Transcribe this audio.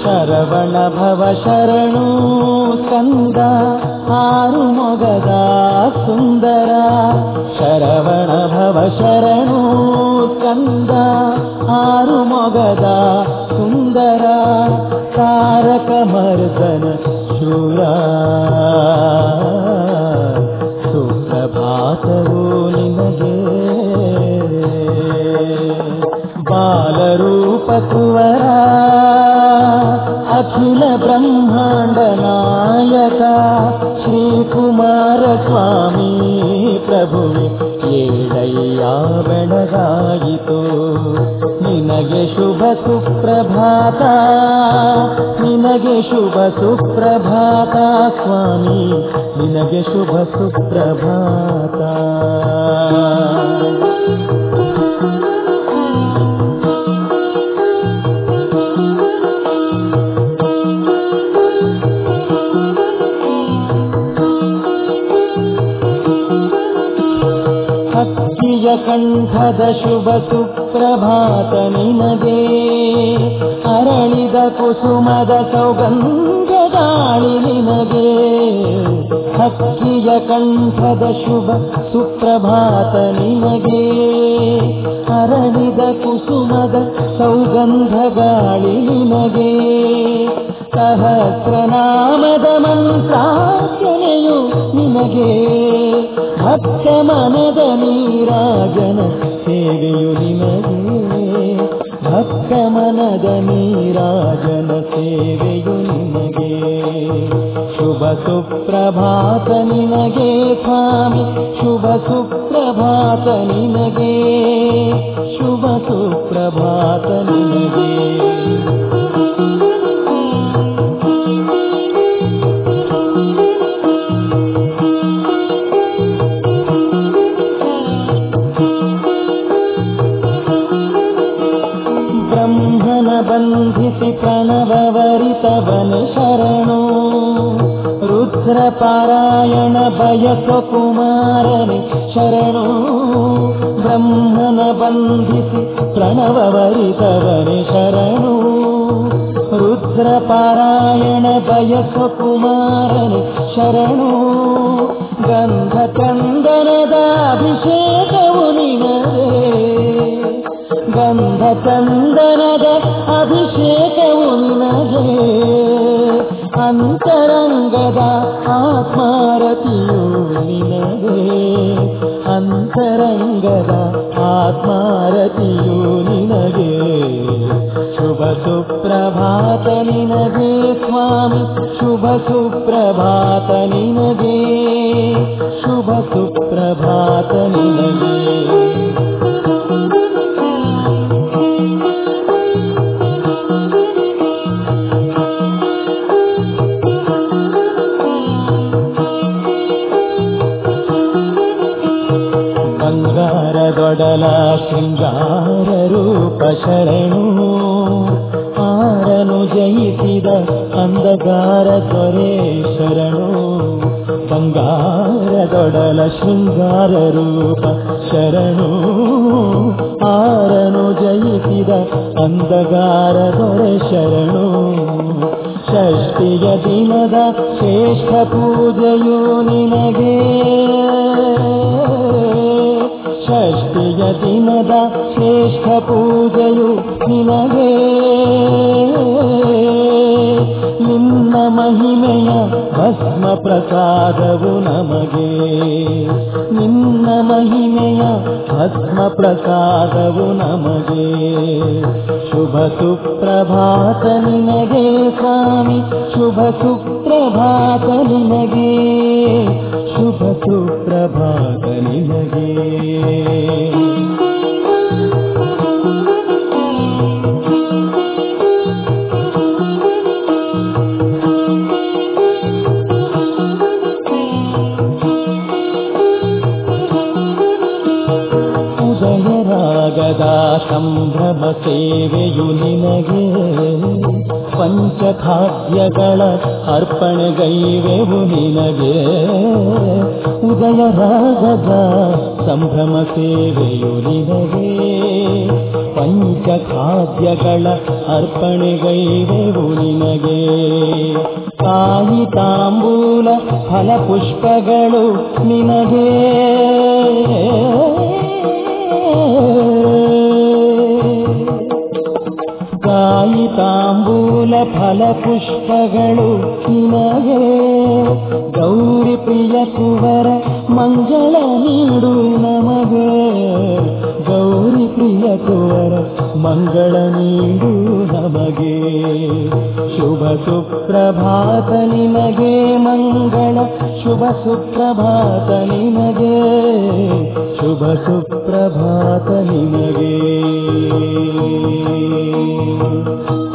ಶರವಣ ಭವ ಶರಣು ಸ್ಕಂದ ಆರು ಮೊಗದ ಸುಂದರ. ಶರವಣ ಭವ ಶರಣು ಸ್ಕಂದ ಆರು ಮೊಗದ ಸುಂದರ. ತಾರಕ ಮರ್ದನ ಶೂರ ಸುಪ್ರಭಾತವು ನಿನಗೆ. ಬಾಲರೂಪ ಕುವರ ಅಖಿಲ ಬ್ರಹ್ಮಾಂಡ ನಾಯಕ ಶ್ರೀಕುಮಾರ ಸ್ವಾಮಿ ಪ್ರಭುವೆ ಏಳಯ್ಯ ಬೆಳಗಾಯಿತು. ನಿನಗೆ ಶುಭ ಸುಪ್ರಭಾತ, ನಿನಗೆ ಶುಭ ಸುಪ್ರಭಾತ ಸ್ವಾಮಿ, ನಿನಗೆ ಶುಭ ಸುಪ್ರಭಾತ. ಹಕ್ಕಿಯ ಕಂಠದ ಶುಭ ಸುಪ್ರಭಾತ ನಿನಗೆ. ಅರಳಿದ ಕುಸುಮದ ಸೌಗಂಧ ಗಾಳಿ ನಿನಗೆ. ಹಕ್ಕಿಯ ಕಂಠದ ಶುಭ ಸುಪ್ರಭಾತ ನಿನಗೆ. ಅರಳಿದ ಕುಸುಮದ ಸೌಗಂಧ ಗಾಳಿ ನಿನಗೆ. ಸಹಸ್ರನಾಮದ ಮಂತ್ರಾರ್ಚನೆಯು ನಿನಗೆ. ಭಕ್ತ ಮನದ ನೀರಾಜನ ಸೇವೆಯು ನಿನಗೆ. ಭಕ್ತ ಮನದ ನೀರಾಜನ ಸೇವೆಯು ನಿನಗೆ. ಶುಭ ಸುಪ್ರಭಾತ ನಿನಗೆ ಸ್ವಾಮಿ, ಶುಭ ಸುಪ್ರಭಾತ ನಿನಗೆ. ಶುಭ ಸುಪ್ರಭಾತ ನಿನಗೆ. ಬಂಧಿಸಿ ಪ್ರಣವವರಿತವನ ಶರಣು. ರುದ್ರ ಪಾರಾಯಣ ಬಯಸೋ ಕುಮಾರನೆ ಶರಣು. ಬ್ರಹ್ಮನ ಬಂಧಿಸಿ ಪ್ರಣವವರಿತವನೆ ಶರಣು. ರುದ್ರ ಪಾರಾಯಣ ಬಯಸೋ ಕುಮಾರನೆ ಶರಣು. ಗಂಧ ಚಂದನದ ಅಭಿಷೇಕವು ನಿನಗೆ. ಗಂಧ ಚಂದನದ ಅಭಿಷೇಕವು ನಿನಗೆ. ಅಂತರಂಗದ ಆತ್ಮಾರತಿಯು ನಿನಗೆ. ಅಂತರಂಗದ ಆತ್ಮಾರತಿಯು ನಿನಗೆ. ಶುಭ ಸುಪ್ರಭಾತ ನಿನಗೆ ಸ್ವಾಮಿ, ಶುಭ ಸುಪ್ರಭಾತ ನಿನಗೆ. ಶುಭ ಸುಪ್ರಭಾತ ನಿನಗೆ. ಬಂಗಾರದೊಡಲ ಶೃಂಗಾರ ರೂಪ ಶರಣು. ಆರನು ಜಯಿಸಿದ ಅಂಧಕಾರ ದೊರೆ ಶರಣು. ಬಂಗಾರದೊಡಲ ಶೃಂಗಾರ ರೂಪ ಶರಣು. ಆರನು ಜಯಿಸಿದ ಅಂಧಕಾರ ದೊರೆ ಶರಣು. ಷಷ್ಠಿಯ ದಿನದ ಶ್ರೇಷ್ಠ ಪೂಜೆಯು ನಿನಗೆ. ಷಷ್ಠಿಯ ದಿನದ ಶ್ರೇಷ್ಠ ಪೂಜೆಯು ನಿನಗೆ. ನಿನ್ನ ಮಹಿಮೆಯ ಭಸ್ಮ ಪ್ರಸಾದವು ನಮಗೆ. ನಿನ್ನ ಮಹಿಮೆಯ ಭಸ್ಮ ಪ್ರಸಾದವು ನಮಗೆ. ಶುಭ ಸುಪ್ರಭಾತ ನಿನಗೆ ಸ್ವಾಮಿ, ಶುಭ ಸುಪ್ರಭಾತ ನಿನಗೆ. ಶುಭ ಸುಪ್ರಭಾತ ನಿನಗೆ. ಉದಯರಾಗದ ಸಂಭ್ರಮ ಸೇವೆಯು ನಿನಗೆ. ಪಂಚಖಾದ್ಯಗಳ ಅರ್ಪಣೆಗೈವೆವು ನಿನಗೆ. ಉದಯರಾಗದ ಸಂಭ್ರಮ ಸೇವೆಯು ನಿನಗೆ. ಪಂಚಖಾದ್ಯಗಳ ಅರ್ಪಣೆಗೈವೆವು ನಿನಗೆ. ಕಾಯಿ ತಾಂಬೂಲ ಫಲಪುಷ್ಪಗಳು ನಿನಗೆ. ಕಾಯಿ ತಾಂಬೂಲ ಫಲಪುಷ್ಪಗಳು ನಿನಗೆ. ಗೌರಿ ಪ್ರಿಯ ಕುವರ ಮಂಗಳ ನೀಡು ನಮಗೆ. ಗೌರಿ ಪ್ರಿಯ ಕುವರ ಮಂಗಳ ನೀಡು ನಮಗೆ. ಶುಭ ಸುಪ್ರಭಾತ ನಿನಗೆ ಮಂಗಳ. ಶುಭ ಸುಪ್ರಭಾತ ನಿನಗೆ. ಶುಭ ಸುಪ್ರಭಾತ ನಿನಗೆ.